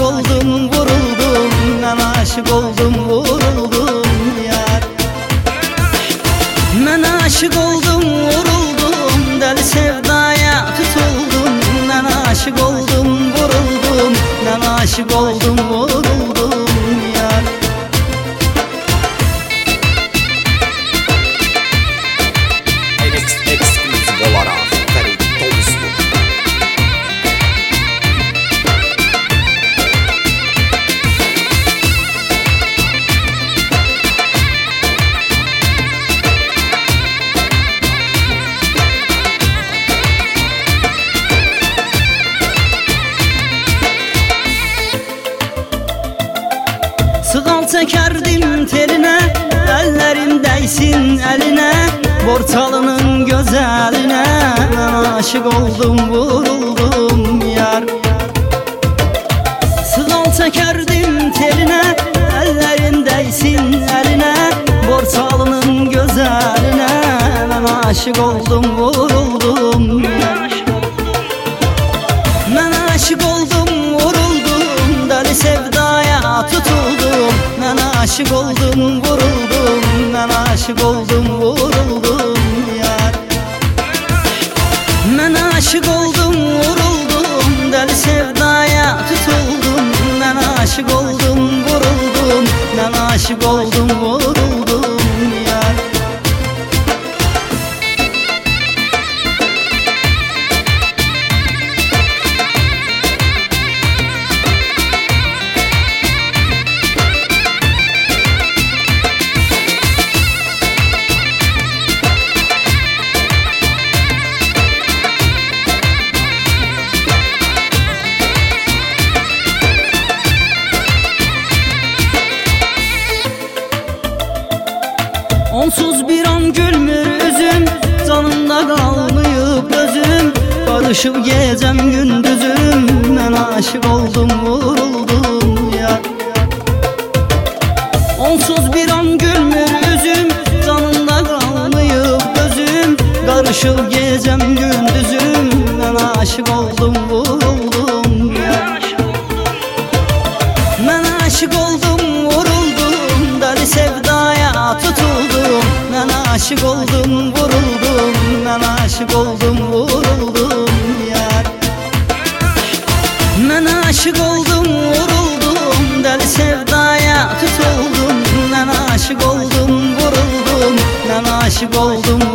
oldum vuruldum, ben aşık oldum vuruldum yar. Ben aşık oldum vuruldum, deli sevdaya tutuldum. Ben aşık oldum vuruldum, ben aşık oldum vuruldum yar. Ekskluziv olarak Ferit Tozlu. Sığal çekerdim teline, ellerim değsin eline, Borçalı'nın güzeline. Ben aşık oldum vuruldum yar. Sığal çekerdim teline, ellerim değsin eline, Borçalı'nın güzeline. Ben aşık oldum vuruldum yar. Ben aşık oldum vuruldum, deli sevdaya tutuldum. Ben aşık oldum vuruldum, ben aşık oldum vuruldum yar. Ben aşık oldum vuruldum, deli sevdaya tutuldum. Ben aşık oldum vuruldum, ben aşık oldum vuruldum yar. Onsuz bir an gülmür üzüm, canımda kalmayıp gözüm, karışıp gecem gündüzüm. Ben aşık oldum vuruldum yar. Onsuz bir an gülmür üzüm, canımda kalmayıp gözüm, karışıp gecem gündüzüm. Ben aşık oldum vuruldum yar. Ben aşık oldum vuruldum, deli sevdaya tutuldum. Ben aşık oldum vuruldum, ben aşık oldum vuruldum yar. Ben aşık oldum vuruldum, deli sevdaya tutuldum. Ben aşık oldum vuruldum, ben aşık oldum